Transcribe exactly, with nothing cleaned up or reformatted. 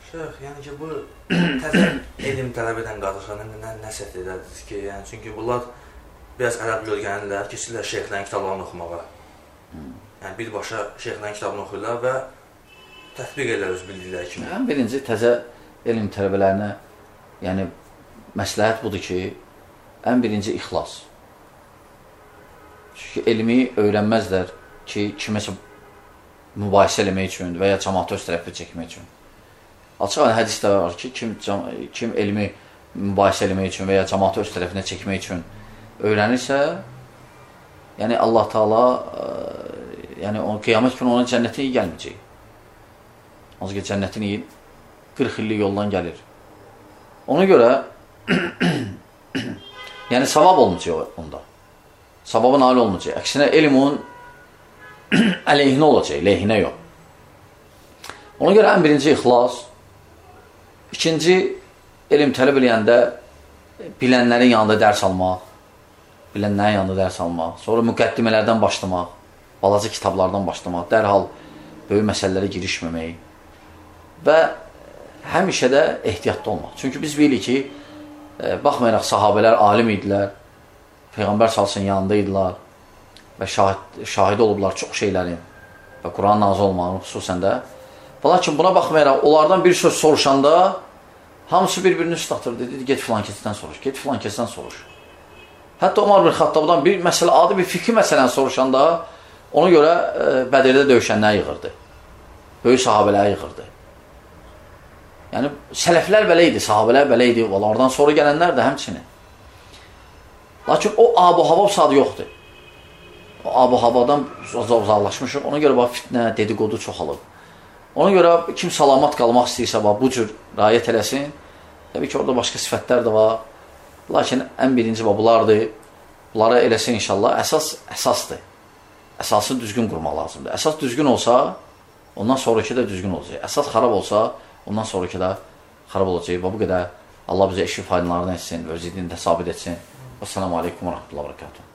Şeyx, yəni ki, bu təzə elm tələb edən qardaşlarına nə nəsihət edərdiniz ki, yəni çünki bunlar biraz ərəb görgənirlər, keçirlər şeyxlərin kitablarını oxumağa. Hmm. Yəni birbaşa şeyxlərin kitabını oxuyurlar və tətbiq edirlər öz bildikləri kimi. Ən birinci təzə elm tələbələrinə, yəni məsləhət budur ki, ən birinci ixlas. Çünki elmi öyrənməzlər ki, kiməsə mübahisə eləmək üçün və ya cəmaatı öz tərəfə çəkmək üçün. Açıq hədisdə var ki, kim, kim elmi mübahisə eləmək üçün və ya cəmaatı öz tərəfinə çəkmək üçün öyrənirsə, yəni Allah Taala yəni o qiyamət günü ona cənnətin iyi gəlməyəcək. Hansı ki, cənnətin iyi qırx illik yoldan gəlir. Ona görə yəni savab olmayacaq onda. Savabı nail olmayacaq. Əksinə elm onun əleyhinə olacaq, leyhinə yox. Ona görə ən birinci ixlas. İkinci, elm tələb eləyəndə bilənlərin yanında dərs almaq, bilənlərin yanında dərs almaq, sonra müqəddimələrdən başlamaq, balaca kitablardan başlamaq, dərhal böyük məsələlərə girişməmək və həmişə də ehtiyatlı olmaq. Çünki biz bilirik ki, baxmayaraq sahabələr alim idilər, Peyğəmbər salsın yanında idilər və şahid, şahid olublar çox şeylərin və Quran nazil olmağının xüsusən də. Lakin buna baxmayaraq, onlardan bir söz soruşanda hamısı bir-birini üstatır, dedi, get filan kəsdən soruş, get filan kəsdən soruş. Hətta Ömər bin Xattabdan bir məsələ, adi bir fikri məsələni soruşanda ona görə e, Bədirdə döyüşənləri yığırdı. Böyük sahabələri yığırdı. Yəni, sələflər belə idi, sahabələr belə idi, onlardan sonra gələnlər də həmçinin. Lakin o ab-o-hava sadə yoxdur. O ab-o-havadan uzaqlaşmışıq, ona görə bax, fitnə, dedikodu çoxalıb. Ona görə kim salamat qalmaq istəyirsə, bu cür rayət eləsin. Təbii ki, orada başqa sifətlər də var. Lakin ən birinci bunlardır. Bunları eləsin inşallah. Əsas əsasdır. Əsası düzgün qurmaq lazımdır. Əsas düzgün olsa, ondan sonraki də düzgün olacaq. Əsas xarab olsa, ondan sonraki də xarab olacaq. Və bu qədər Allah bizə eşki faydalarını etsin, öz idini də sabit etsin. Əssalamu aleykum və rəhmətullah və bərəkatuhu.